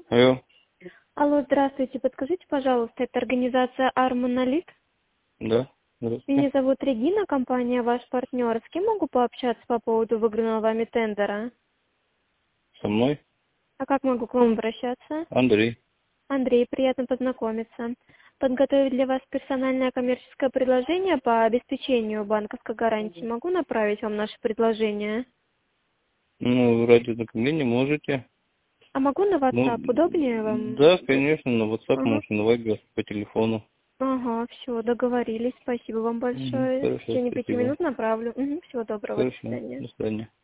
Алло. Алло, здравствуйте. Подскажите, пожалуйста, это организация «Ар-Монолит»? Да. Меня Здравствуйте. зовут Регина, компания «Ваш партнер». С кем могу пообщаться по поводу выигранного вами тендера? Со мной А как могу к вам обращаться? Андрей. Андрей, приятно познакомиться. Подготовить для вас персональное коммерческое предложение по обеспечению банковской гарантии. Могу направить вам наше предложение? Ну, радиодокумение можете. А могу на Ну, WhatsApp? Удобнее вам? да, конечно, на WhatsApp Ага. можете, на Viber, по телефону. Ага, все, договорились. Спасибо вам большое. В Хорошо, течение 5 спасибо. минут направлю. Всего доброго, до Хорошо, свидания. до свидания.